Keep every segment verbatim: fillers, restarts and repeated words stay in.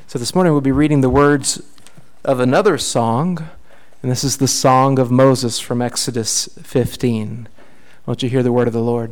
So this morning we'll be reading the words of another song, and this is the Song of Moses from Exodus fifteen. Won't you hear the word of the Lord?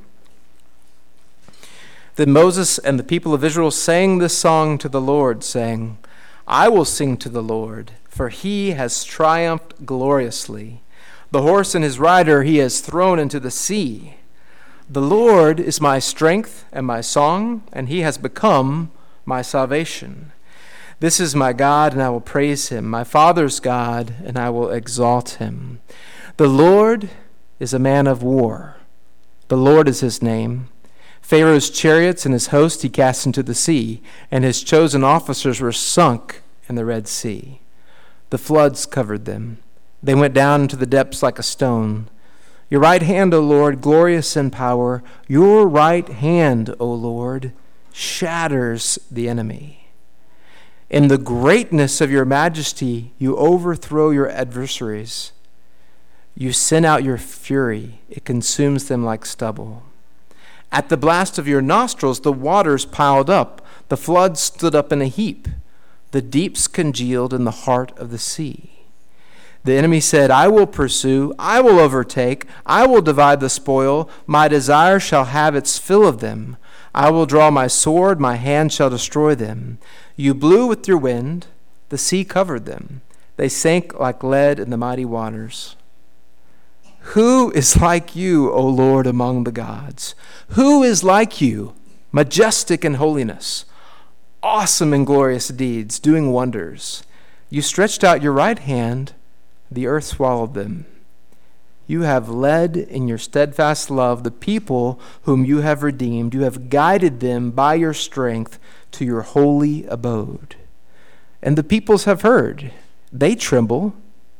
Then Moses and the people of Israel sang this song to the Lord, saying, I will sing to the Lord, for he has triumphed gloriously. The horse and his rider he has thrown into the sea. The Lord is my strength and my song, and he has become my salvation. This is my God, and I will praise him, my father's God, and I will exalt him. The Lord is a man of war. The Lord is his name. Pharaoh's chariots and his host he cast into the sea, and his chosen officers were sunk in the Red Sea. The floods covered them. They went down into the depths like a stone. Your right hand, O Lord, glorious in power, your right hand, O Lord, shatters the enemy. In the greatness of your majesty, you overthrow your adversaries. You send out your fury. It consumes them like stubble. At the blast of your nostrils, the waters piled up. The floods stood up in a heap. The deeps congealed in the heart of the sea. The enemy said, I will pursue, I will overtake, I will divide the spoil. My desire shall have its fill of them. I will draw my sword, my hand shall destroy them. You blew with your wind, the sea covered them. They sank like lead in the mighty waters. Who is like you, O Lord, among the gods? Who is like you, majestic in holiness, awesome in glorious deeds, doing wonders? You stretched out your right hand, the earth swallowed them. You have led in your steadfast love the people whom you have redeemed. You have guided them by your strength to your holy abode. And the peoples have heard. They tremble.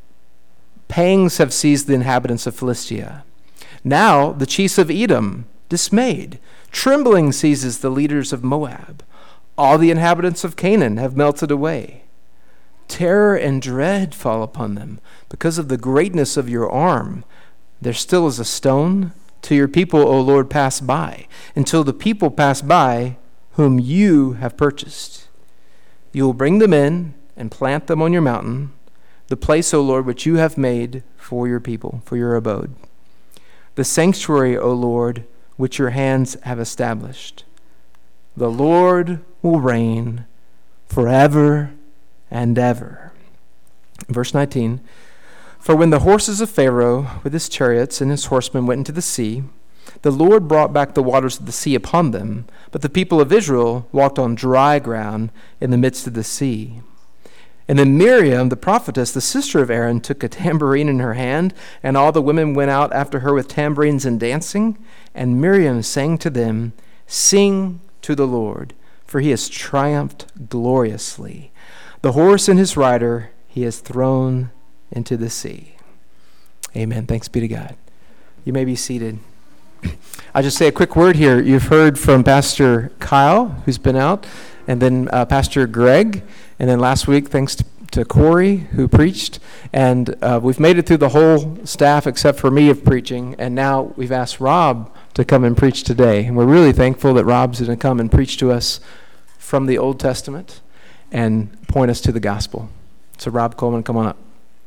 Pangs have seized the inhabitants of Philistia. Now the chiefs of Edom, dismayed. Trembling seizes the leaders of Moab. All the inhabitants of Canaan have melted away. Terror and dread fall upon them because of the greatness of your arm. There still is a stone till your people, O Lord, pass by, until the people pass by whom you have purchased. You will bring them in and plant them on your mountain, the place, O Lord, which you have made for your people, for your abode. The sanctuary, O Lord, which your hands have established. The Lord will reign forever and ever. Verse nineteen, for when the horses of Pharaoh with his chariots and his horsemen went into the sea, the Lord brought back the waters of the sea upon them, but the people of Israel walked on dry ground in the midst of the sea. And then Miriam, the prophetess, the sister of Aaron, took a tambourine in her hand, and all the women went out after her with tambourines and dancing. And Miriam sang to them, sing to the Lord, for he has triumphed gloriously. The horse and his rider he has thrown into the sea. Amen. Thanks be to God. You may be seated. I'll just say a quick word here. You've heard from Pastor Kyle, who's been out, and then uh, Pastor Greg, and then last week, thanks to, to Corey, who preached, and uh, we've made it through the whole staff except for me of preaching, and now we've asked Rob to come and preach today, and we're really thankful that Rob's going to come and preach to us from the Old Testament and point us to the gospel. So Rob Coleman, come on up.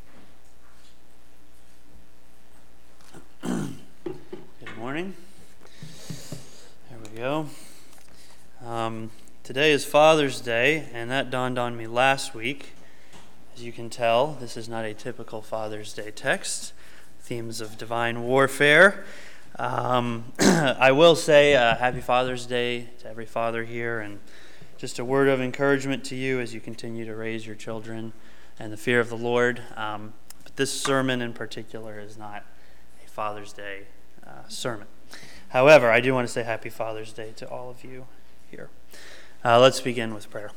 Good morning. There we go. Um, today is Father's Day, and that dawned on me last week. As you can tell, this is not a typical Father's Day text. Themes of divine warfare. Um, I will say uh, Happy Father's Day to every father here, and just a word of encouragement to you as you continue to raise your children in the fear of the Lord. Um, but this sermon in particular is not a Father's Day uh, sermon. However, I do want to say Happy Father's Day to all of you here. Uh, let's begin with prayer.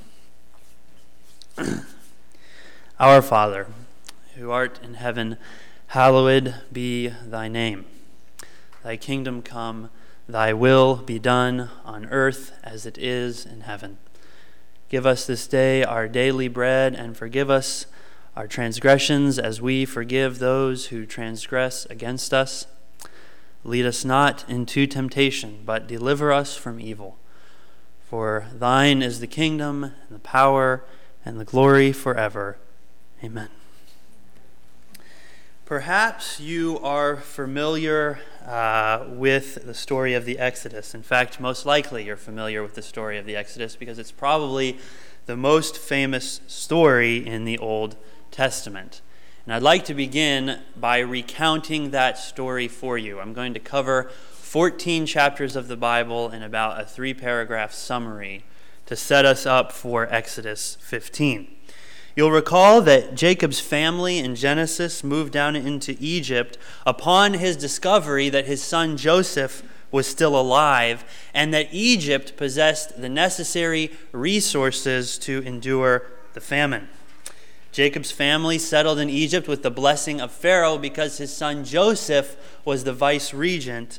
Our Father, who art in heaven, hallowed be thy name. Thy kingdom come, thy will be done on earth as it is in heaven. Give us this day our daily bread, and forgive us our transgressions as we forgive those who transgress against us. Lead us not into temptation, but deliver us from evil. For thine is the kingdom, and the power, and the glory forever. Amen. Perhaps you are familiar uh, with the story of the Exodus. In fact, most likely you're familiar with the story of the Exodus because it's probably the most famous story in the Old Testament. And I'd like to begin by recounting that story for you. I'm going to cover fourteen chapters of the Bible in about a three-paragraph summary to set us up for Exodus fifteen. You'll recall that Jacob's family in Genesis moved down into Egypt upon his discovery that his son Joseph was still alive and that Egypt possessed the necessary resources to endure the famine. Jacob's family settled in Egypt with the blessing of Pharaoh because his son Joseph was the vice-regent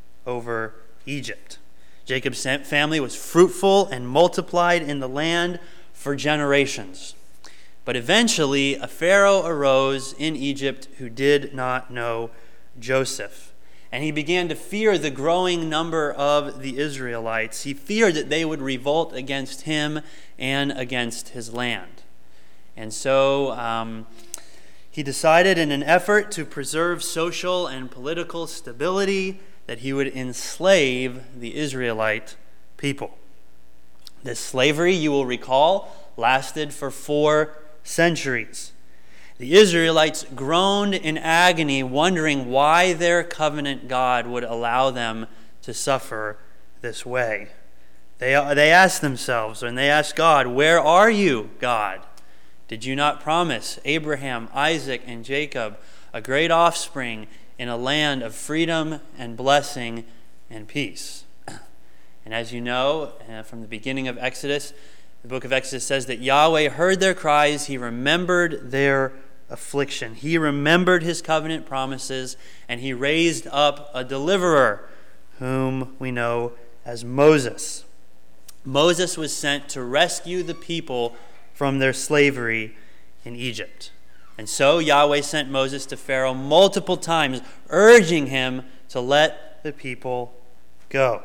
over Egypt. Jacob's family was fruitful and multiplied in the land for generations. But eventually, a Pharaoh arose in Egypt who did not know Joseph. And he began to fear the growing number of the Israelites. He feared that they would revolt against him and against his land. And so um, he decided, in an effort to preserve social and political stability, that he would enslave the Israelite people. This slavery, you will recall, lasted for four centuries. The Israelites groaned in agony, wondering why their covenant God would allow them to suffer this way. They, they asked themselves, and they asked God, "Where are you, God? Did you not promise Abraham, Isaac, and Jacob a great offspring in a land of freedom and blessing and peace?" And as you know, uh, from the beginning of Exodus, the book of Exodus says that Yahweh heard their cries, he remembered their affliction. He remembered his covenant promises, and he raised up a deliverer, whom we know as Moses. Moses was sent to rescue the people from their slavery in Egypt. And so Yahweh sent Moses to Pharaoh multiple times, urging him to let the people go.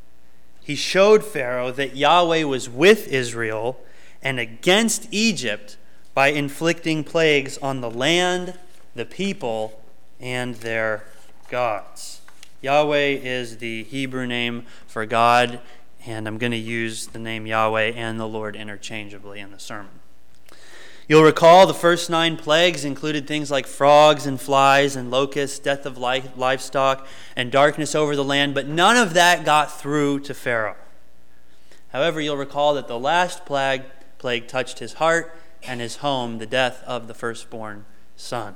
He showed Pharaoh that Yahweh was with Israel and against Egypt by inflicting plagues on the land, the people, and their gods. Yahweh is the Hebrew name for God, and I'm going to use the name Yahweh and the Lord interchangeably in the sermon. You'll recall the first nine plagues included things like frogs and flies and locusts, death of livestock, and darkness over the land, but none of that got through to Pharaoh. However, you'll recall that the last plague, plague touched his heart and his home, the death of the firstborn son.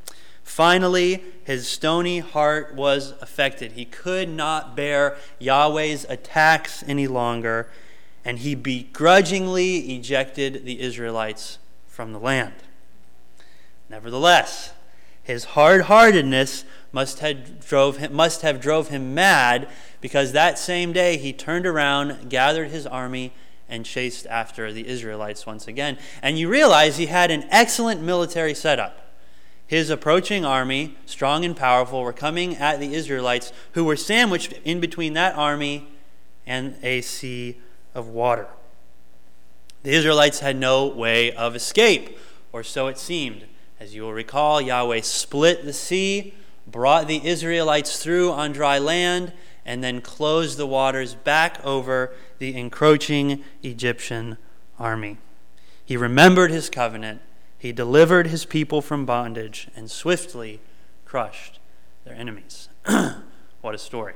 Finally, his stony heart was affected. He could not bear Yahweh's attacks any longer, and he begrudgingly ejected the Israelites from the land. Nevertheless, his hard-heartedness must have drove him, must have drove him mad, because that same day he turned around, gathered his army, and chased after the Israelites once again. And you realize he had an excellent military setup. His approaching army, strong and powerful, were coming at the Israelites, who were sandwiched in between that army and a sea of water. The Israelites had no way of escape, or so it seemed. As you will recall, Yahweh split the sea, brought the Israelites through on dry land, and then closed the waters back over the encroaching Egyptian army. He remembered his covenant, he delivered his people from bondage, and swiftly crushed their enemies. What a story.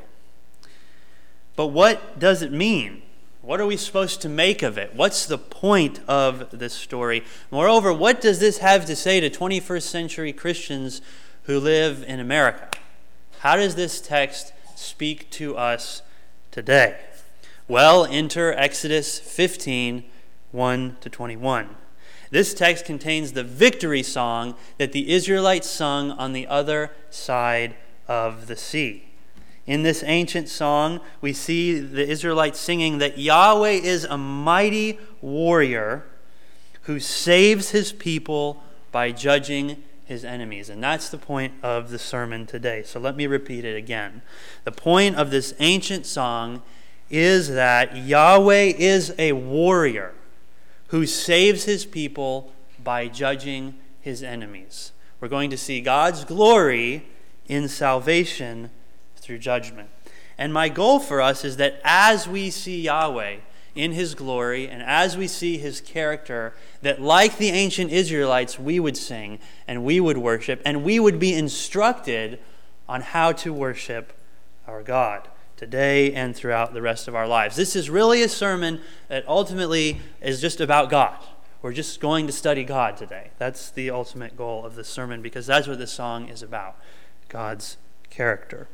But what does it mean? What are we supposed to make of it? What's the point of this story? Moreover, what does this have to say to twenty-first century Christians who live in America? How does this text speak to us today? Well, enter Exodus fifteen, one to twenty-one. This text contains the victory song that the Israelites sung on the other side of the sea. In this ancient song, we see the Israelites singing that Yahweh is a mighty warrior who saves his people by judging his enemies. And that's the point of the sermon today. So let me repeat it again. The point of this ancient song is that Yahweh is a warrior who saves his people by judging his enemies. We're going to see God's glory in salvation through judgment. And my goal for us is that as we see Yahweh in his glory and as we see his character, that like the ancient Israelites, we would sing and we would worship and we would be instructed on how to worship our God today and throughout the rest of our lives. This is really a sermon that ultimately is just about God. We're just going to study God today. That's the ultimate goal of this sermon, because that's what this song is about, God's character.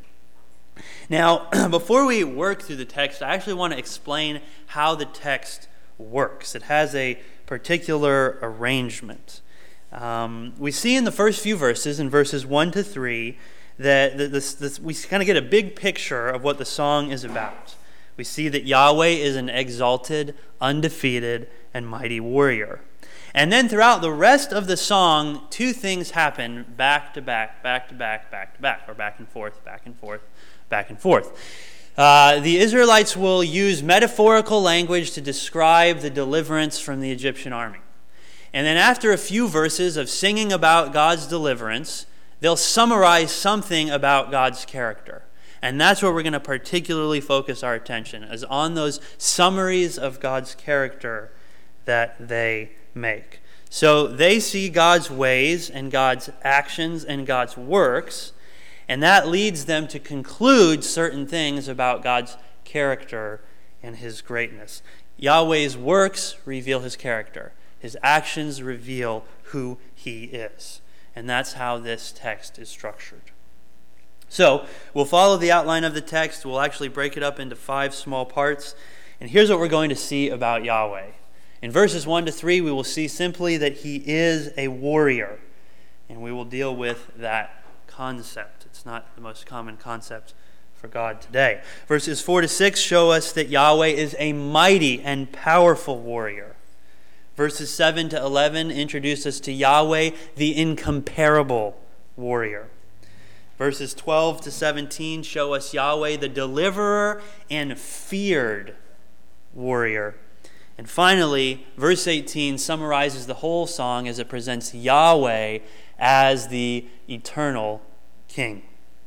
Now, before we work through the text, I actually want to explain how the text works. It has a particular arrangement. Um, we see in the first few verses, in verses one to three, that this, this, we kind of get a big picture of what the song is about. We see that Yahweh is an exalted, undefeated, and mighty warrior. And then throughout the rest of the song, two things happen back to back, back to back, back to back, or back and forth, back and forth, back and forth. Uh, the Israelites will use metaphorical language to describe the deliverance from the Egyptian army. And then after a few verses of singing about God's deliverance, they'll summarize something about God's character. And that's where we're going to particularly focus our attention, is on those summaries of God's character that they make. So they see God's ways and God's actions and God's works, and that leads them to conclude certain things about God's character and his greatness. Yahweh's works reveal his character. His actions reveal who he is. And that's how this text is structured. So, we'll follow the outline of the text. We'll actually break it up into five small parts. And here's what we're going to see about Yahweh. In verses one to three, we will see simply that he is a warrior. And we will deal with that concept. It's not the most common concept for God today. Verses four to six show us that Yahweh is a mighty and powerful warrior. Verses seven to eleven introduce us to Yahweh, the incomparable warrior. Verses twelve to seventeen show us Yahweh, the deliverer and feared warrior. And finally, verse eighteen summarizes the whole song as it presents Yahweh as the eternal King.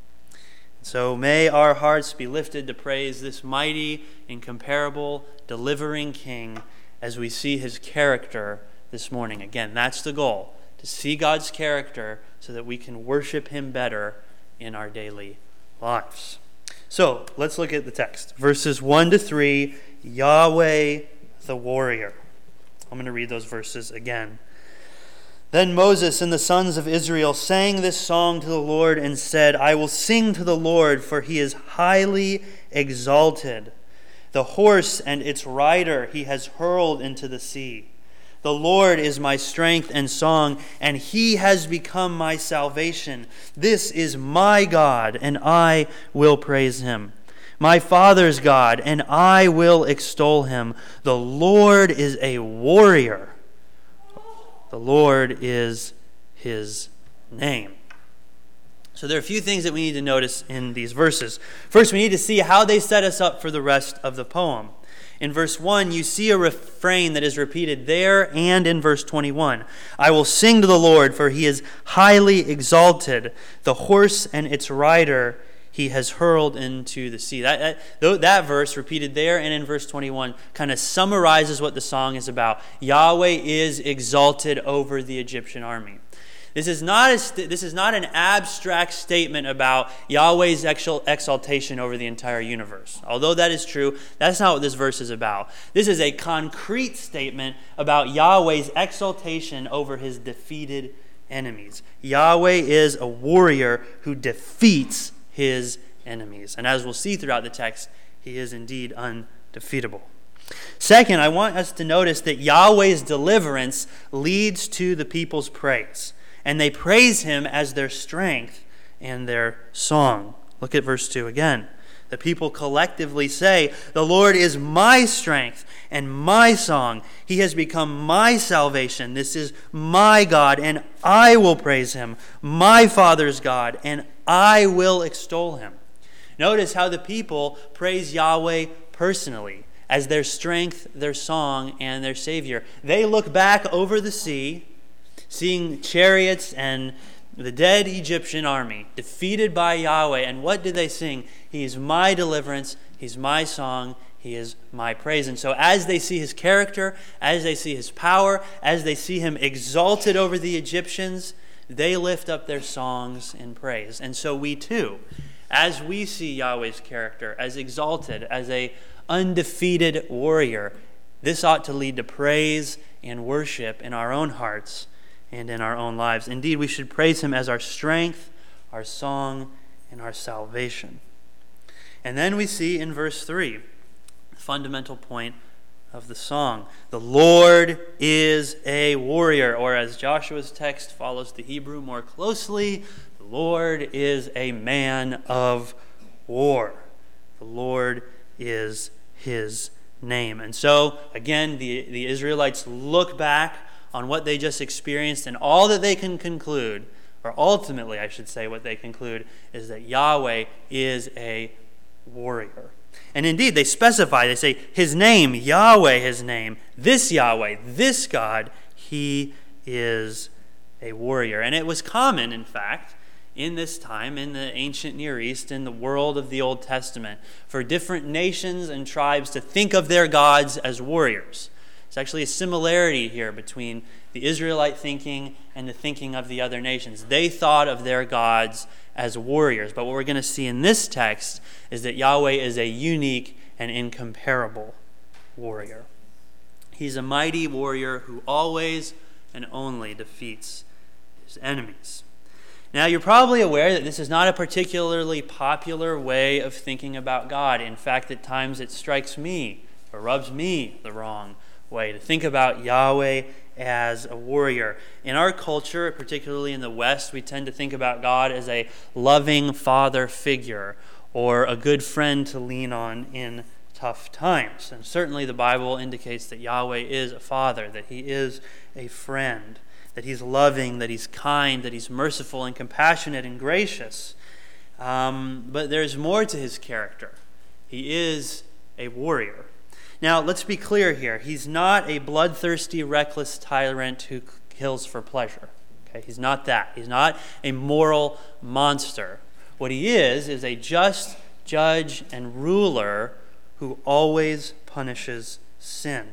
So may our hearts be lifted to praise this mighty, incomparable, delivering King as we see his character this morning. Again, that's the goal, to see God's character so that we can worship him better in our daily lives. So, let's look at the text. Verses one to three, Yahweh the warrior. I'm going to read those verses again. Then Moses and the sons of Israel sang this song to the Lord and said, I will sing to the Lord, for he is highly exalted. The horse and its rider he has hurled into the sea. The Lord is my strength and song, and he has become my salvation. This is my God, and I will praise him. My father's God, and I will extol him. The Lord is a warrior. The Lord is his name. So there are a few things that we need to notice in these verses. First, we need to see how they set us up for the rest of the poem. In verse one, you see a refrain that is repeated there and in verse twenty-one. I will sing to the Lord, for he is highly exalted. The horse and its rider he has hurled into the sea. That, that, that verse repeated there and in verse twenty-one kind of summarizes what the song is about. Yahweh is exalted over the Egyptian army. This is not a, this is not an abstract statement about Yahweh's exaltation over the entire universe. Although that is true, that's not what this verse is about. This is a concrete statement about Yahweh's exaltation over his defeated enemies. Yahweh is a warrior who defeats his enemies. And as we'll see throughout the text, he is indeed undefeatable. Second, I want us to notice that Yahweh's deliverance leads to the people's praise. And they praise him as their strength and their song. Look at verse two again. The people collectively say, the Lord is my strength and my song. He has become my salvation. This is my God, and I will praise him. My Father's God, and I will extol him. Notice how the people praise Yahweh personally as their strength, their song, and their Savior. They look back over the sea, seeing chariots and the dead Egyptian army defeated by Yahweh. And what did they sing? He is my deliverance. He's my song. He is my praise. And so as they see his character, as they see his power, as they see him exalted over the Egyptians, they lift up their songs in praise. And so we too, as we see Yahweh's character as exalted, as a undefeated warrior, this ought to lead to praise and worship in our own hearts and in our own lives. Indeed, we should praise him as our strength, our song, and our salvation. And then we see in verse three, the fundamental point of the song. The Lord is a warrior, or as Joshua's text follows the Hebrew more closely, the Lord is a man of war. The Lord is his name. And so, again, the, the Israelites look back on what they just experienced, and all that they can conclude, or ultimately, I should say, what they conclude, is that Yahweh is a warrior. And indeed, they specify, they say, his name, Yahweh, his name, this Yahweh, this God, he is a warrior. And it was common, in fact, in this time, in the ancient Near East, in the world of the Old Testament, for different nations and tribes to think of their gods as warriors. There's actually a similarity here between the Israelite thinking and the thinking of the other nations. They thought of their gods as warriors. But what we're going to see in this text is that Yahweh is a unique and incomparable warrior. He's a mighty warrior who always and only defeats his enemies. Now, you're probably aware that this is not a particularly popular way of thinking about God. In fact, at times it strikes me or rubs me the wrong way to think about Yahweh as a warrior. In our culture, particularly in the West, we tend to think about God as a loving father figure or a good friend to lean on in tough times. And certainly the Bible indicates that Yahweh is a father, that he is a friend, that he's loving, that he's kind, that he's merciful and compassionate and gracious. Um, but there's more to his character. He is a warrior. Now, let's be clear here. He's not a bloodthirsty, reckless tyrant who kills for pleasure. Okay? He's not that. He's not a moral monster. What he is is a just judge and ruler who always punishes sin.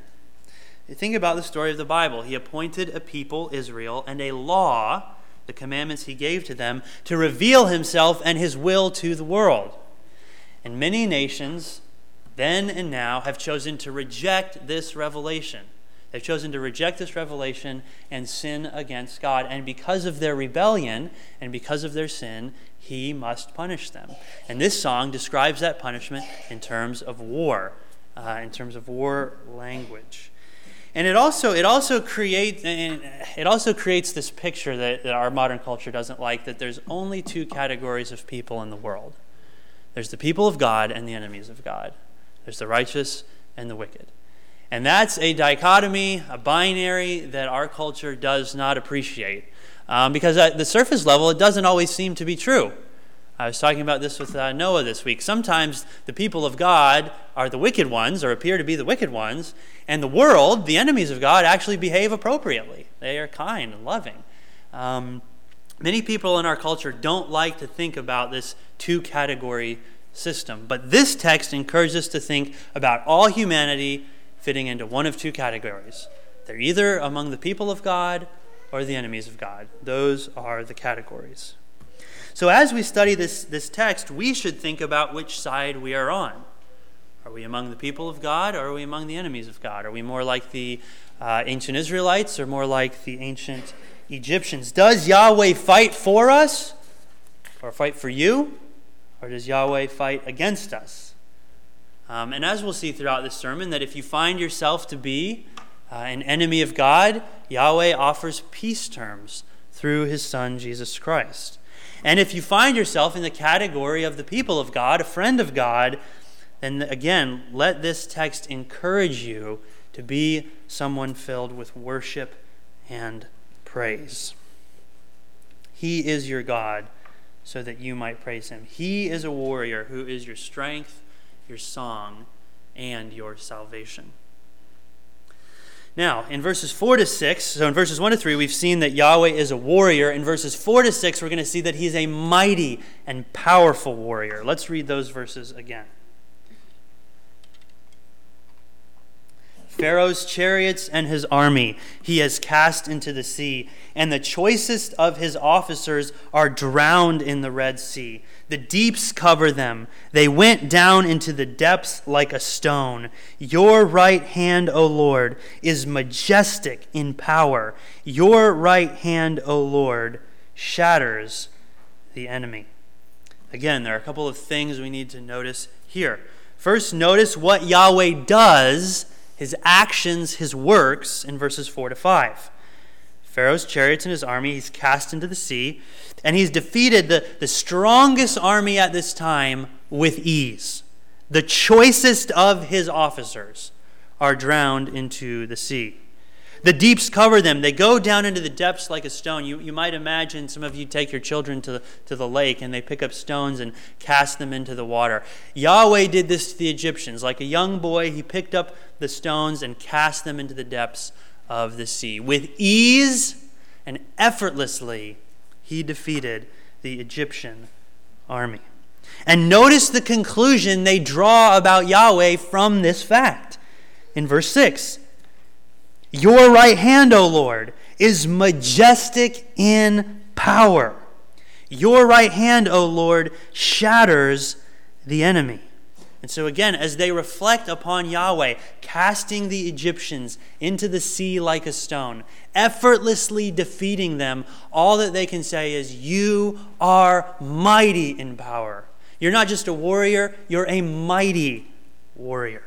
Think about the story of the Bible. He appointed a people, Israel, and a law, the commandments he gave to them, to reveal himself and his will to the world. And many nations, then and now, have chosen to reject this revelation. They've chosen to reject this revelation and sin against God. And because of their rebellion and because of their sin, he must punish them. And this song describes that punishment in terms of war, uh, in terms of war language. And it also it also creates it also creates this picture that, that our modern culture doesn't like, that there's only two categories of people in the world. There's the people of God and the enemies of God. There's the righteous and the wicked. And that's a dichotomy, a binary that our culture does not appreciate. Um, because at the surface level, it doesn't always seem to be true. I was talking about this with uh, Noah this week. Sometimes the people of God are the wicked ones, or appear to be the wicked ones, and the world, the enemies of God, actually behave appropriately. They are kind and loving. Um, many people in our culture don't like to think about this two-category system, but this text encourages us to think about all humanity fitting into one of two categories. They're either among the people of God or the enemies of God. Those are the categories. So as we study this, this text, we should think about which side we are on. Are we among the people of God, or are we among the enemies of God? Are we more like the uh, ancient Israelites, or more like the ancient Egyptians? Does Yahweh fight for us, or fight for you, or does Yahweh fight against us? Um, and as we'll see throughout this sermon, that if you find yourself to be uh, an enemy of God, Yahweh offers peace terms through his Son, Jesus Christ. And if you find yourself in the category of the people of God, a friend of God, then again, let this text encourage you to be someone filled with worship and praise. He is your God, so that you might praise him. He is a warrior who is your strength, your song, and your salvation. Now, in verses four to six, so in verses one to three, we've seen that Yahweh is a warrior. In verses four to six, we're going to see that he's a mighty and powerful warrior. Let's read those verses again. Pharaoh's chariots and his army he has cast into the sea, and the choicest of his officers are drowned in the Red Sea. The deeps cover them. They went down into the depths like a stone. Your right hand, O Lord, is majestic in power. Your right hand, O Lord, shatters the enemy. Again, there are a couple of things we need to notice here. First, notice what Yahweh does, his actions, his works, in verses four to five. Pharaoh's chariots and his army he's cast into the sea, and he's defeated the, the strongest army at this time with ease. The choicest of his officers are drowned into the sea. The deeps cover them. They go down into the depths like a stone. You, you might imagine some of you take your children to the, to the lake and they pick up stones and cast them into the water. Yahweh did this to the Egyptians. Like a young boy, he picked up the stones and cast them into the depths of the sea. With ease and effortlessly, he defeated the Egyptian army. And notice the conclusion they draw about Yahweh from this fact. In verse six, your right hand, O Lord, is majestic in power. Your right hand, O Lord, shatters the enemy. And so again, as they reflect upon Yahweh, casting the Egyptians into the sea like a stone, effortlessly defeating them, all that they can say is, you are mighty in power. You're not just a warrior, you're a mighty warrior.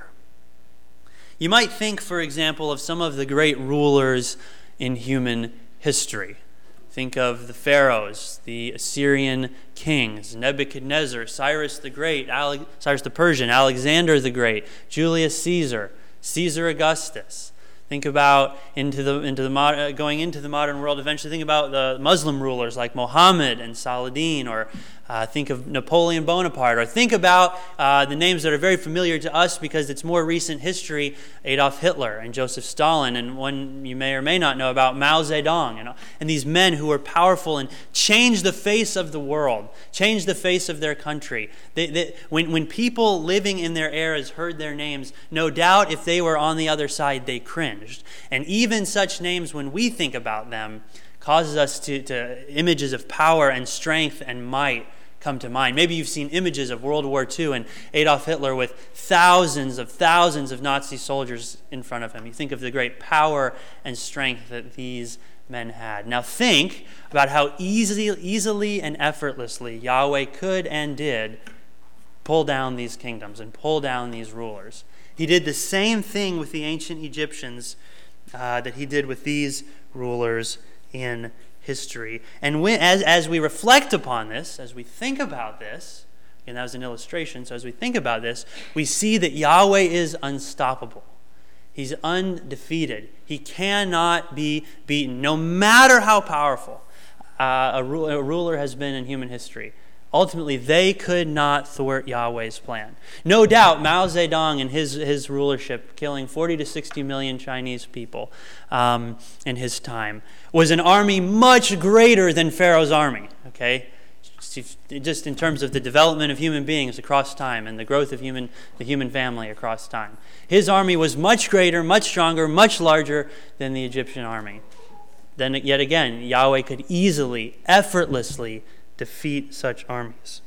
You might think, for example, of some of the great rulers in human history. Think of the pharaohs, the Assyrian kings, Nebuchadnezzar, Cyrus the Great, Ale- Cyrus the Persian, Alexander the Great, Julius Caesar, Caesar Augustus. Think about into the into the mod, going into the modern world. Eventually, think about the Muslim rulers like Mohammed and Saladin, or uh, think of Napoleon Bonaparte, or think about uh, the names that are very familiar to us because it's more recent history: Adolf Hitler and Joseph Stalin, and one you may or may not know about, Mao Zedong, and and these men who were powerful and changed the face of the world, changed the face of their country. They, they, when when people living in their eras heard their names, no doubt if they were on the other side, they cringed. And even such names, when we think about them, causes us to, to images of power and strength and might come to mind. Maybe you've seen images of World War Two and Adolf Hitler with thousands of thousands of Nazi soldiers in front of him. You think of the great power and strength that these men had. Now think about how easily, easily and effortlessly Yahweh could and did pull down these kingdoms and pull down these rulers. He did the same thing with the ancient Egyptians uh, that he did with these rulers in history. And when, as, as we reflect upon this, as we think about this, and that was an illustration, so as we think about this, we see that Yahweh is unstoppable. He's undefeated. He cannot be beaten, no matter how powerful uh, a, ru- a ruler has been in human history. Ultimately, they could not thwart Yahweh's plan. No doubt, Mao Zedong and his, his rulership, killing forty to sixty million Chinese people um, in his time, was an army much greater than Pharaoh's army. Okay, just in terms of the development of human beings across time and the growth of human the human family across time, his army was much greater, much stronger, much larger than the Egyptian army. Then, yet again, Yahweh could easily, effortlessly defeat such armies.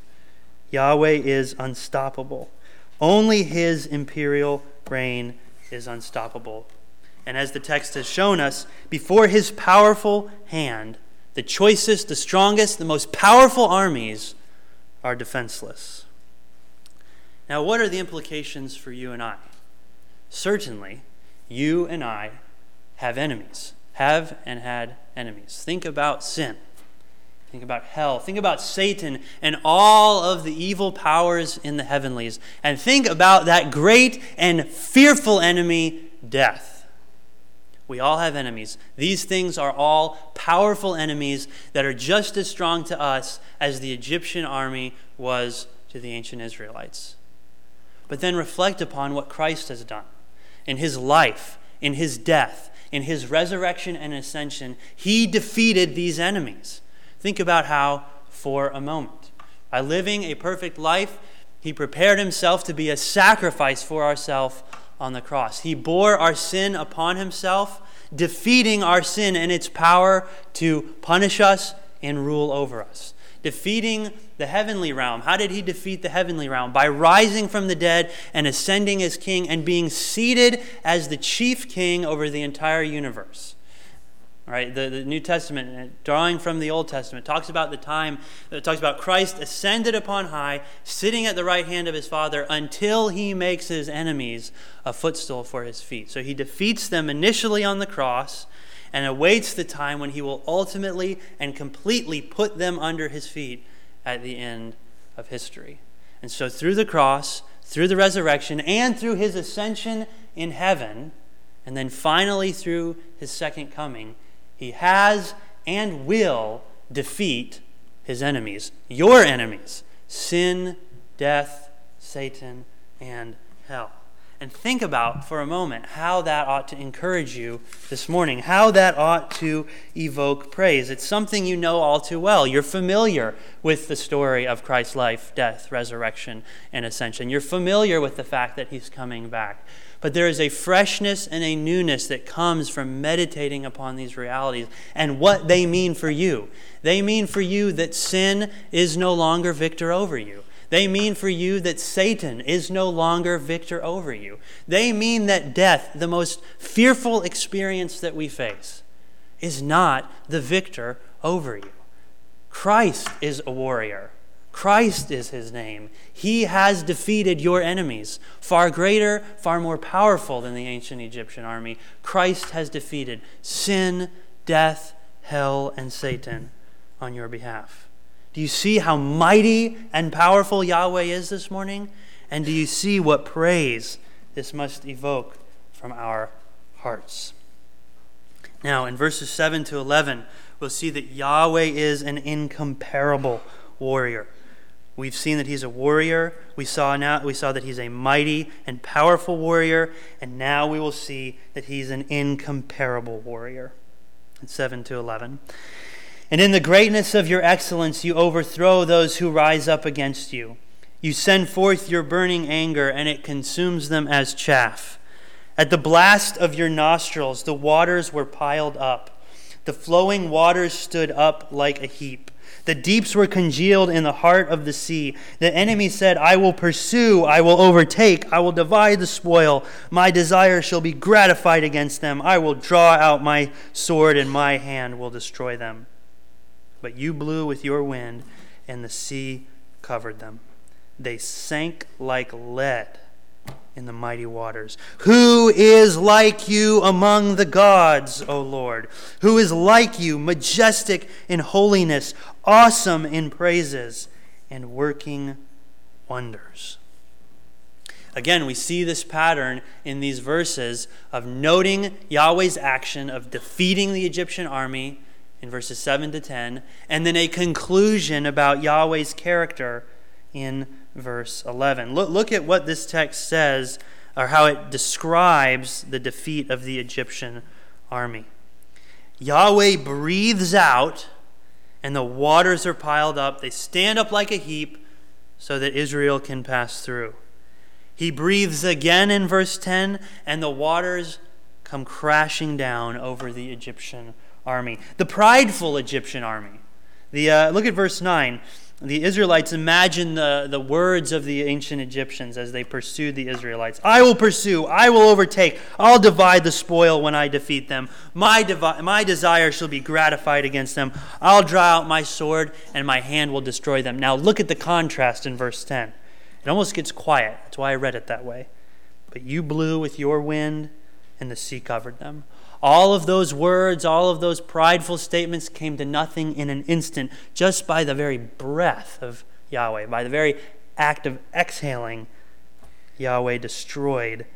Yahweh is unstoppable. Only his imperial reign is unstoppable. And as the text has shown us, before his powerful hand, the choicest, the strongest, the most powerful armies are defenseless. Now, what are the implications for you and I? Certainly, you and I have enemies, have and had enemies. Think about sin. Think about hell. Think about Satan and all of the evil powers in the heavenlies. And think about that great and fearful enemy, death. We all have enemies. These things are all powerful enemies that are just as strong to us as the Egyptian army was to the ancient Israelites. But then reflect upon what Christ has done. In his life, in his death, in his resurrection and ascension, he defeated these enemies. Think about how for a moment. By living a perfect life, he prepared himself to be a sacrifice for ourselves on the cross. He bore our sin upon himself, defeating our sin and its power to punish us and rule over us. Defeating the heavenly realm. How did he defeat the heavenly realm? By rising from the dead and ascending as king and being seated as the chief king over the entire universe. All right, the, the New Testament, drawing from the Old Testament, talks about the time, it talks about Christ ascended upon high, sitting at the right hand of his Father until he makes his enemies a footstool for his feet. So he defeats them initially on the cross and awaits the time when he will ultimately and completely put them under his feet at the end of history. And so through the cross, through the resurrection, and through his ascension in heaven, and then finally through his second coming, he has and will defeat his enemies, your enemies, sin, death, Satan, and hell. And think about for a moment how that ought to encourage you this morning, how that ought to evoke praise. It's something you know all too well. You're familiar with the story of Christ's life, death, resurrection, and ascension. You're familiar with the fact that he's coming back. But there is a freshness and a newness that comes from meditating upon these realities and what they mean for you. They mean for you that sin is no longer victor over you. They mean for you that Satan is no longer victor over you. They mean that death, the most fearful experience that we face, is not the victor over you. Christ is a warrior. Christ is his name. He has defeated your enemies. Far greater, far more powerful than the ancient Egyptian army. Christ has defeated sin, death, hell, and Satan on your behalf. Do you see how mighty and powerful Yahweh is this morning? And do you see what praise this must evoke from our hearts? Now, in verses seven to eleven, we'll see that Yahweh is an incomparable warrior. We've seen that he's a warrior. We saw now we saw that he's a mighty and powerful warrior, and now we will see that he's an incomparable warrior. In seven to eleven. And in the greatness of your excellence you overthrow those who rise up against you. You send forth your burning anger, and it consumes them as chaff. At the blast of your nostrils the waters were piled up. The flowing waters stood up like a heap. The deeps were congealed in the heart of the sea. The enemy said, I will pursue, I will overtake, I will divide the spoil. My desire shall be gratified against them. I will draw out my sword, and my hand will destroy them. But you blew with your wind, and the sea covered them. They sank like lead in the mighty waters. Who is like you among the gods, O Lord? Who is like you, majestic in holiness, awesome in praises, and working wonders? Again, we see this pattern in these verses of noting Yahweh's action of defeating the Egyptian army in verses seven to ten, and then a conclusion about Yahweh's character in verse eleven. Look, look at what this text says, or how it describes the defeat of the Egyptian army. Yahweh breathes out, and the waters are piled up. They stand up like a heap so that Israel can pass through. He breathes again in verse ten, and the waters come crashing down over the Egyptian army. The prideful Egyptian army. The uh, look at verse nine. The Israelites imagine the, the words of the ancient Egyptians as they pursued the Israelites. I will pursue, I will overtake, I'll divide the spoil when I defeat them. My, devi- my desire shall be gratified against them. I'll draw out my sword, and my hand will destroy them. Now look at the contrast in verse ten. It almost gets quiet. That's why I read it that way. But you blew with your wind, and the sea covered them. All of those words, all of those prideful statements came to nothing in an instant, just by the very breath of Yahweh. By the very act of exhaling, Yahweh destroyed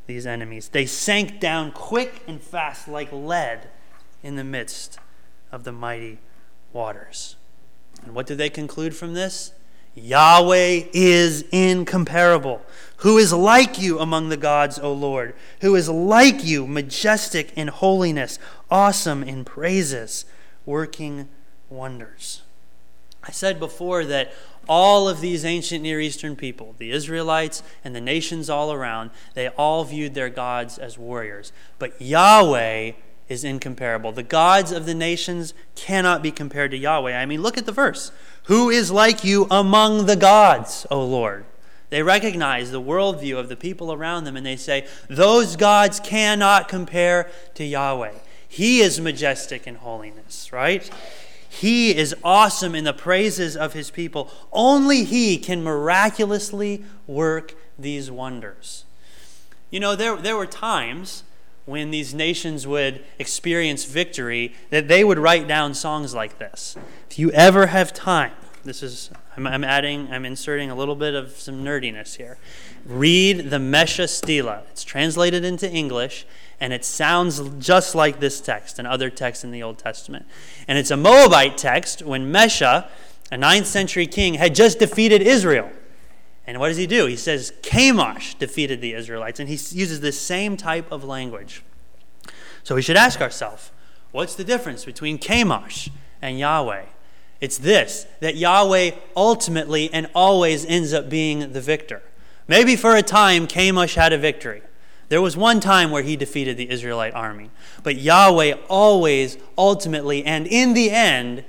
these enemies. They sank down quick and fast like lead in the midst of the mighty waters. And what do they conclude from this? Yahweh is incomparable. Who is like you among the gods, O Lord? Who is like you, majestic in holiness, awesome in praises, working wonders? I said before that all of these ancient Near Eastern people, the Israelites and the nations all around, they all viewed their gods as warriors. But Yahweh is incomparable. The gods of the nations cannot be compared to Yahweh. I mean, look at the verse. Who is like you among the gods, O Lord? They recognize the worldview of the people around them, and they say, those gods cannot compare to Yahweh. He is majestic in holiness, right? He is awesome in the praises of his people. Only he can miraculously work these wonders. You know, there, there were times when these nations would experience victory that they would write down songs like this. If you ever have time, this is, I'm, I'm adding, I'm inserting a little bit of some nerdiness here. Read the Mesha Stela. It's translated into English, and it sounds just like this text and other texts in the Old Testament. And it's a Moabite text when Mesha, a ninth century king, had just defeated Israel. And what does he do? He says, Chemosh defeated the Israelites. And he uses this same type of language. So we should ask ourselves, what's the difference between Chemosh and Yahweh? It's this, that Yahweh ultimately and always ends up being the victor. Maybe for a time, Chemosh had a victory. There was one time where he defeated the Israelite army. But Yahweh always, ultimately, and in the end,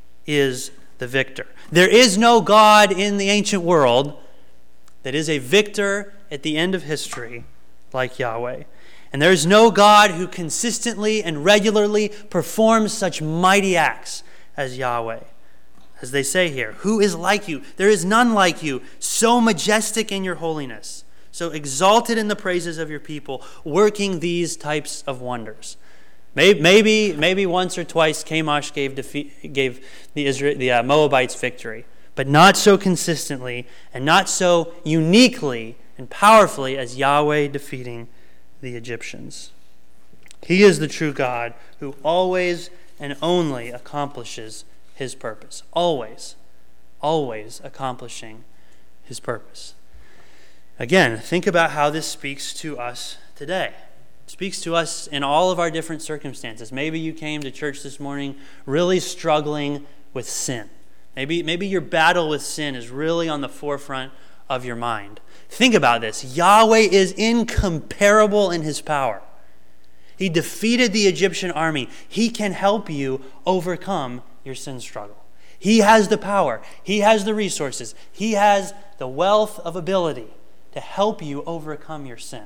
is the victor. There is no God in the ancient world that is a victor at the end of history like Yahweh. And there is no God who consistently and regularly performs such mighty acts as Yahweh. As they say here, who is like you? There is none like you, so majestic in your holiness, so exalted in the praises of your people, working these types of wonders. Maybe, maybe, maybe once or twice Chemosh gave, defeat, gave the, Israel, the uh, Moabites victory, but not so consistently and not so uniquely and powerfully as Yahweh defeating the Egyptians. He is the true God who always and only accomplishes his purpose. Always, always accomplishing his purpose. Again, think about how this speaks to us today. It speaks to us in all of our different circumstances. Maybe you came to church this morning really struggling with sin. Maybe, maybe your battle with sin is really on the forefront of your mind. Think about this. Yahweh is incomparable in his power. He defeated the Egyptian army. He can help you overcome your sin struggle. He has the power. He has the resources. He has the wealth of ability to help you overcome your sin.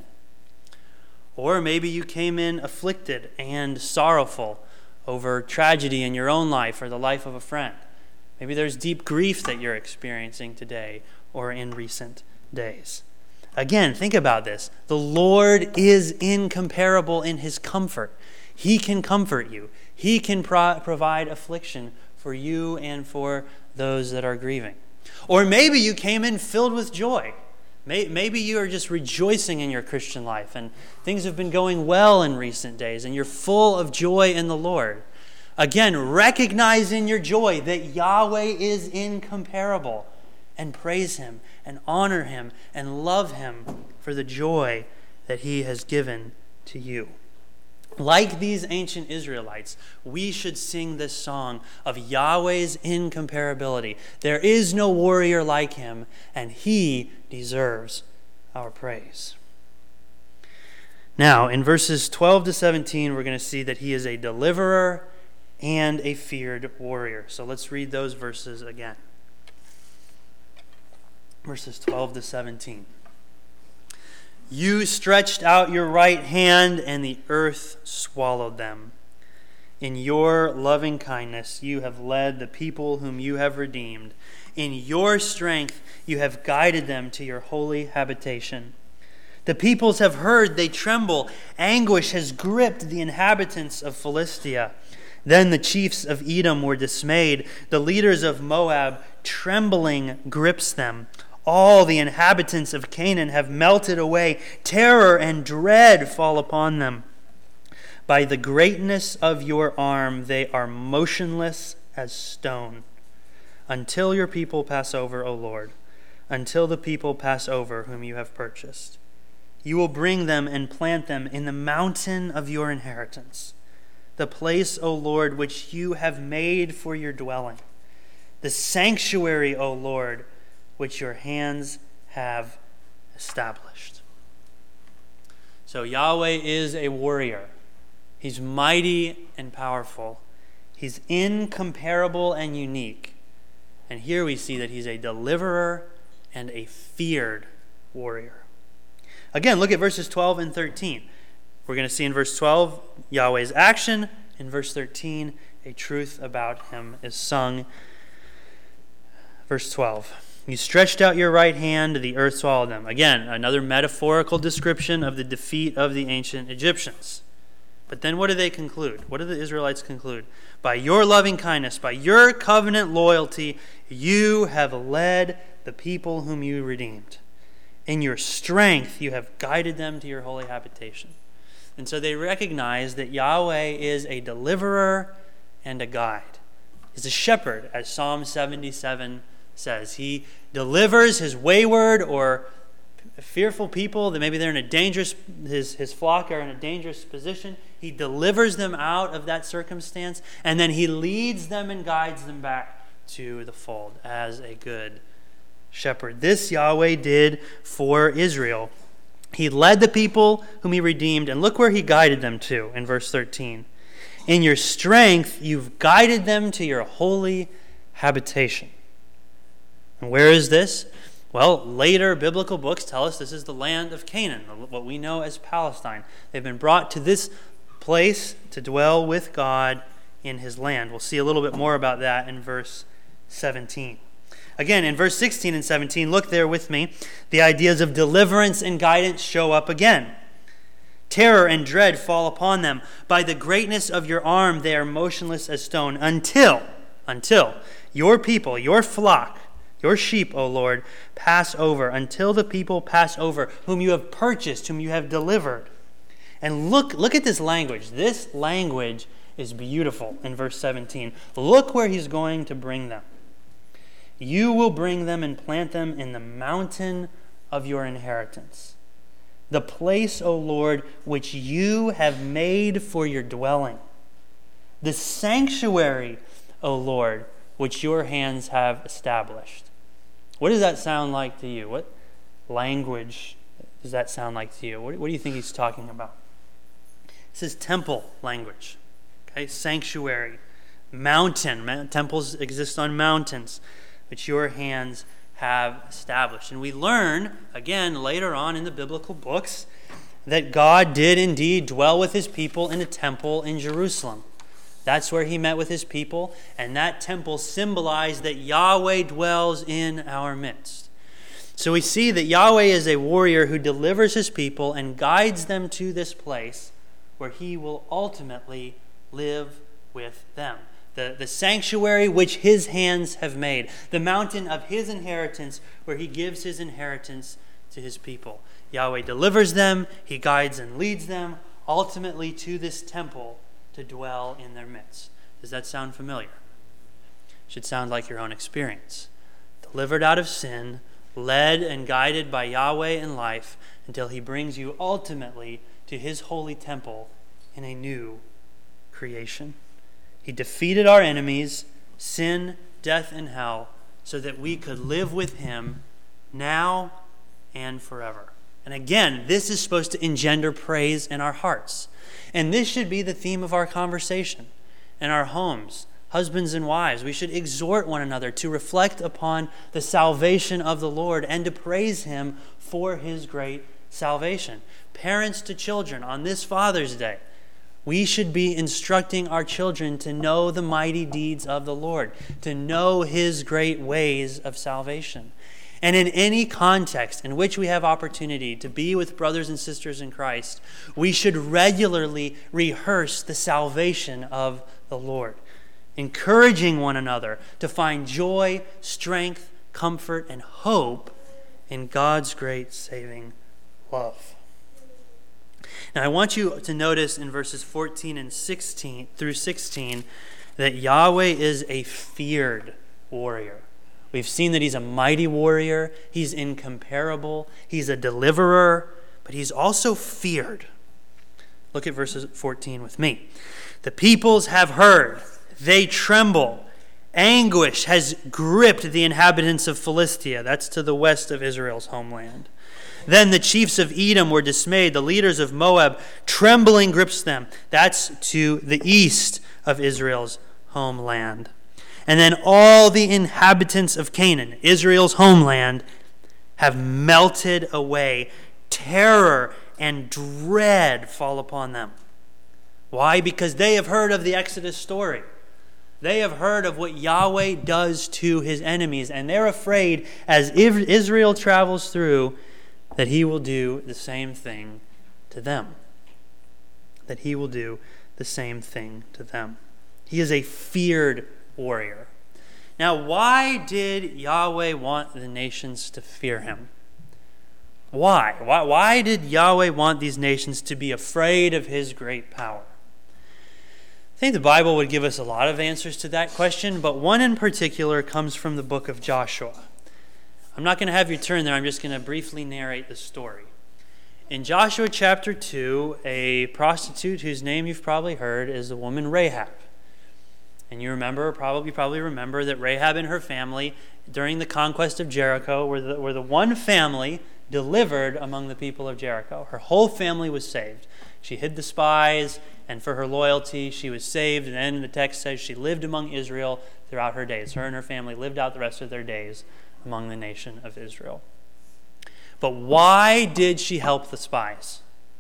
Or maybe you came in afflicted and sorrowful over tragedy in your own life or the life of a friend. Maybe there's deep grief that you're experiencing today or in recent days. Again, think about this. The Lord is incomparable in his comfort. He can comfort you. He can pro- provide affliction for you and for those that are grieving. Or maybe you came in filled with joy. Maybe you are just rejoicing in your Christian life and things have been going well in recent days and you're full of joy in the Lord. Again, recognize in your joy that Yahweh is incomparable and praise him and honor him and love him for the joy that he has given to you. Like these ancient Israelites, we should sing this song of Yahweh's incomparability. There is no warrior like him, and he deserves our praise. Now, in verses twelve to seventeen, we're going to see that he is a deliverer and a feared warrior. So let's read those verses again. Verses twelve to seventeen. You stretched out your right hand, and the earth swallowed them. In your loving kindness, you have led the people whom you have redeemed. In your strength, you have guided them to your holy habitation. The peoples have heard, they tremble. Anguish has gripped the inhabitants of Philistia. Then the chiefs of Edom were dismayed. The leaders of Moab, trembling, grips them. All the inhabitants of Canaan have melted away. Terror and dread fall upon them. By the greatness of your arm, they are motionless as stone. Until your people pass over, O Lord, until the people pass over whom you have purchased. You will bring them and plant them in the mountain of your inheritance, the place, O Lord, which you have made for your dwelling, the sanctuary, O Lord, which your hands have established. So Yahweh is a warrior. He's mighty and powerful. He's incomparable and unique. And here we see that he's a deliverer and a feared warrior. Again, look at verses twelve and thirteen. We're going to see in verse twelve Yahweh's action. In verse thirteen, a truth about him is sung. Verse twelve. You stretched out your right hand, the earth swallowed them. Again, another metaphorical description of the defeat of the ancient Egyptians. But then what do they conclude? What do the Israelites conclude? By your loving kindness, by your covenant loyalty, you have led the people whom you redeemed. In your strength, you have guided them to your holy habitation. And so they recognize that Yahweh is a deliverer and a guide. He's a shepherd, as Psalm seventy-seven says. He delivers his wayward or fearful people, that maybe they're in a dangerous, his, his flock are in a dangerous position. He delivers them out of that circumstance, and then he leads them and guides them back to the fold as a good shepherd. This Yahweh did for Israel. He led the people whom he redeemed, and look where he guided them to in verse thirteen. In your strength, you've guided them to your holy habitation. And where is this? Well, later biblical books tell us this is the land of Canaan, what we know as Palestine. They've been brought to this place to dwell with God in his land. We'll see a little bit more about that in verse seventeen. Again, in verse sixteen and seventeen, look there with me. The ideas of deliverance and guidance show up again. Terror and dread fall upon them. By the greatness of your arm, they are motionless as stone until, until your people, your flock, your sheep, O Lord, pass over, until the people pass over, whom you have purchased, whom you have delivered. And look, look at this language. This language is beautiful in verse seventeen. Look where he's going to bring them. You will bring them and plant them in the mountain of your inheritance, the place, O Lord, which you have made for your dwelling, the sanctuary, O Lord, which your hands have established. What does that sound like to you? What language does that sound like to you? What, what do you think he's talking about? This is temple language, okay? Sanctuary, mountain. Temples exist on mountains, which your hands have established. And we learn, again, later on in the biblical books, that God did indeed dwell with his people in a temple in Jerusalem. That's where he met with his people, and that temple symbolized that Yahweh dwells in our midst. So we see that Yahweh is a warrior who delivers his people and guides them to this place where he will ultimately live with them. The, the sanctuary which his hands have made, the mountain of his inheritance where he gives his inheritance to his people. Yahweh delivers them, he guides and leads them ultimately to this temple to dwell in their midst. Does that sound familiar? It should sound like your own experience. Delivered out of sin, led and guided by Yahweh in life until he brings you ultimately to his holy temple in a new creation. He defeated our enemies, sin, death, and hell, so that we could live with him now and forever. And again, this is supposed to engender praise in our hearts. And this should be the theme of our conversation in our homes. Husbands and wives, we should exhort one another to reflect upon the salvation of the Lord and to praise him for his great salvation. Parents to children, on this Father's Day, we should be instructing our children to know the mighty deeds of the Lord, to know his great ways of salvation. And in any context in which we have opportunity to be with brothers and sisters in Christ, we should regularly rehearse the salvation of the Lord, encouraging one another to find joy, strength, comfort, and hope in God's great saving love. Now I want you to notice in verses fourteen and sixteen through sixteen that Yahweh is a feared warrior. We've seen that he's a mighty warrior, he's incomparable, he's a deliverer, but he's also feared. Look at verses fourteen with me. The peoples have heard, they tremble. Anguish has gripped the inhabitants of Philistia. That's to the west of Israel's homeland. Then the chiefs of Edom were dismayed. The leaders of Moab, trembling grips them. That's to the east of Israel's homeland. And then all the inhabitants of Canaan, Israel's homeland, have melted away. Terror and dread fall upon them. Why? Because they have heard of the Exodus story. They have heard of what Yahweh does to his enemies, and they're afraid as Israel travels through that he will do the same thing to them. That he will do the same thing to them. He is a feared warrior. Now, why did Yahweh want the nations to fear him? Why? Why, why did Yahweh want these nations to be afraid of his great power? I think the Bible would give us a lot of answers to that question, but one in particular comes from the book of Joshua. I'm not going to have you turn there. I'm just going to briefly narrate the story. In Joshua chapter two, a prostitute whose name you've probably heard is the woman Rahab. And you remember, probably probably remember that Rahab and her family, during the conquest of Jericho, were the, were the one family delivered among the people of Jericho. Her whole family was saved. She hid the spies, and for her loyalty, she was saved. And then the text says she lived among Israel throughout her days. Her and her family lived out the rest of their days among the nation of Israel. But why did she help the spies?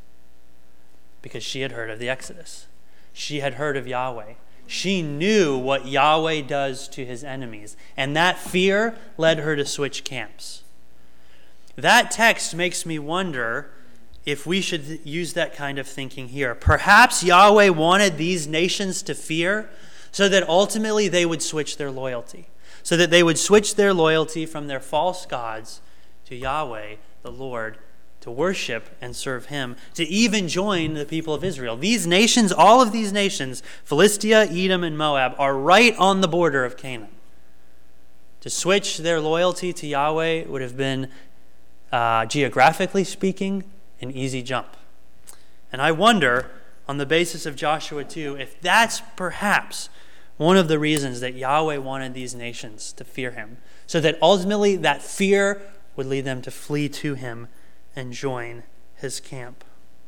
Because she had heard of the Exodus. She had heard of Yahweh. She knew what Yahweh does to his enemies, and that fear led her to switch camps. That text makes me wonder if we should use that kind of thinking here. Perhaps Yahweh wanted these nations to fear so that ultimately they would switch their loyalty, so that they would switch their loyalty from their false gods to Yahweh, the Lord, to worship and serve him, to even join the people of Israel. These nations, all of these nations, Philistia, Edom, and Moab, are right on the border of Canaan. To switch their loyalty to Yahweh would have been, uh, geographically speaking, an easy jump. And I wonder, on the basis of Joshua two, if that's perhaps one of the reasons that Yahweh wanted these nations to fear him, so that ultimately that fear would lead them to flee to him and join his camp.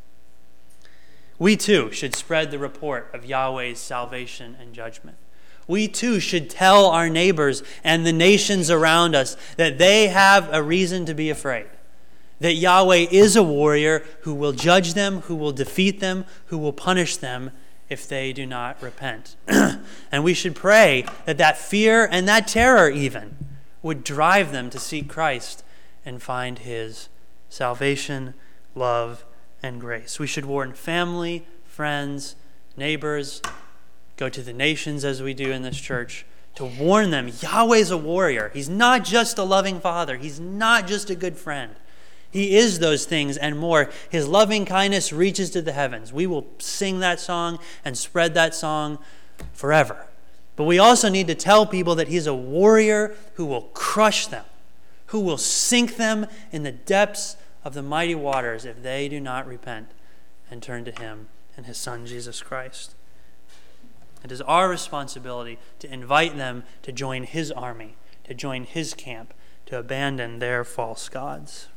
We too should spread the report of Yahweh's salvation and judgment. We too should tell our neighbors and the nations around us that they have a reason to be afraid. That Yahweh is a warrior who will judge them, who will defeat them, who will punish them if they do not repent. And we should pray that that fear and that terror even would drive them to seek Christ and find his salvation, love, and grace. We should warn family, friends, neighbors, go to the nations as we do in this church, to warn them Yahweh's a warrior. He's not just a loving father. He's not just a good friend. He is those things and more. His loving kindness reaches to the heavens. We will sing that song and spread that song forever. But we also need to tell people that he's a warrior who will crush them, who will sink them in the depths of the mighty waters if they do not repent and turn to him and his Son, Jesus Christ. It is our responsibility to invite them to join his army, to join his camp, to abandon their false gods.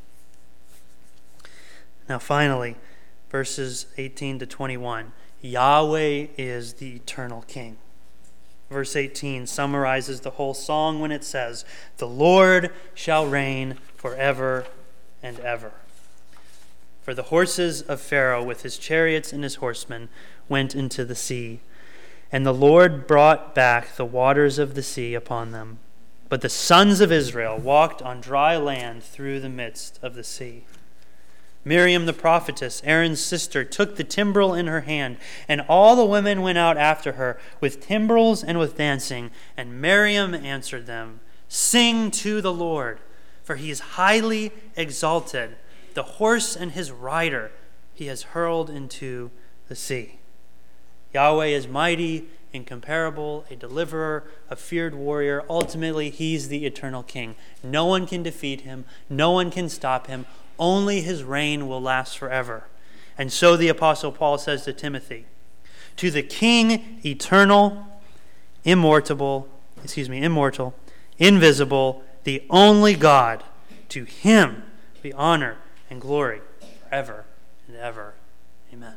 Now finally, verses eighteen to twenty-one, Yahweh is the eternal King. Verse eighteen summarizes the whole song when it says, "The Lord shall reign forever and ever." For the horses of Pharaoh with his chariots and his horsemen went into the sea, and the Lord brought back the waters of the sea upon them. But the sons of Israel walked on dry land through the midst of the sea. Miriam the prophetess, Aaron's sister, took the timbrel in her hand, and all the women went out after her with timbrels and with dancing. And Miriam answered them, "Sing to the Lord, for he is highly exalted. The horse and his rider he has hurled into the sea. Yahweh is mighty, incomparable, a deliverer, a feared warrior. Ultimately, he's the eternal king. No one can defeat him. No one can stop him. Only his reign will last forever. And so the Apostle Paul says to Timothy, to the King, eternal, immortal, excuse me, immortal, invisible, the only God, to him be honor and glory forever and ever. Amen.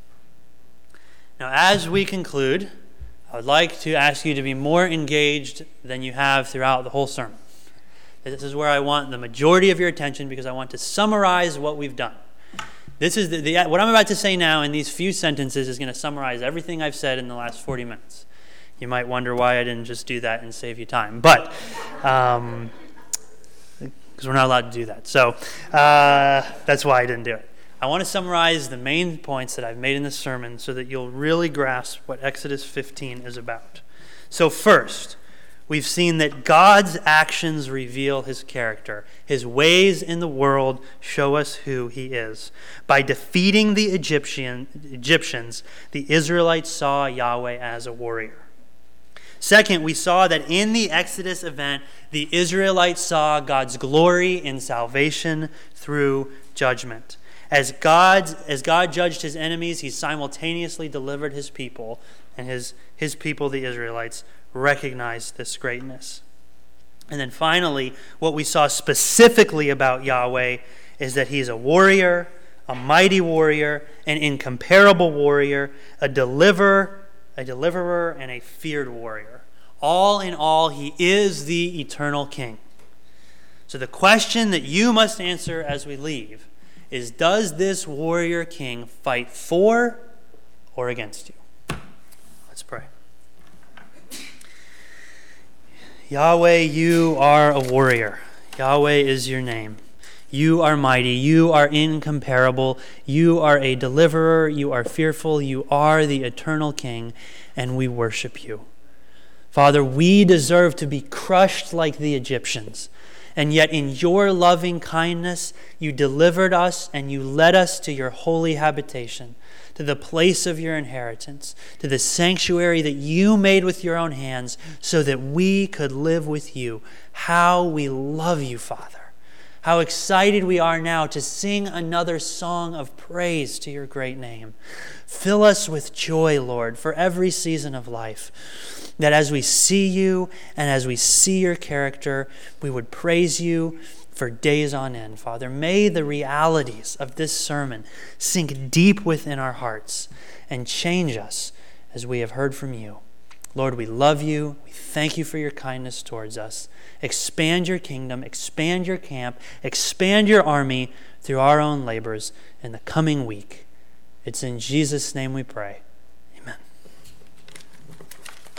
Now, as we conclude, I would like to ask you to be more engaged than you have throughout the whole sermon. This is where I want the majority of your attention because I want to summarize what we've done. This is the, the what I'm about to say now in these few sentences is going to summarize everything I've said in the last forty minutes. You might wonder why I didn't just do that and save you time, but um, because we're not allowed to do that. So uh, that's why I didn't do it. I want to summarize the main points that I've made in this sermon so that you'll really grasp what Exodus fifteen is about. So first, we've seen that God's actions reveal his character. His ways in the world show us who he is. By defeating the Egyptian, Egyptians, the Israelites saw Yahweh as a warrior. Second, we saw that in the Exodus event, the Israelites saw God's glory in salvation through judgment. As God, as God judged his enemies, he simultaneously delivered his people, and his, his people, the Israelites, recognized this greatness. And then finally, what we saw specifically about Yahweh is that he's a warrior, a mighty warrior, an incomparable warrior, a deliverer, a deliverer, and a feared warrior. All in all, he is the eternal king. So the question that you must answer as we leave is, does this warrior king fight for or against you? Let's pray. Yahweh, you are a warrior. Yahweh is your name. You are mighty. You are incomparable. You are a deliverer. You are fearful. You are the eternal king, and we worship you. Father, we deserve to be crushed like the Egyptians, and yet in your loving kindness, you delivered us and you led us to your holy habitation, to the place of your inheritance, to the sanctuary that you made with your own hands so that we could live with you. How we love you, Father. How excited we are now to sing another song of praise to your great name. Fill us with joy, Lord, for every season of life, that as we see you and as we see your character, we would praise you for days on end. Father, may the realities of this sermon sink deep within our hearts and change us as we have heard from you. Lord, we love you. We thank you for your kindness towards us. Expand your kingdom, expand your camp, expand your army through our own labors in the coming week. It's in Jesus' name we pray.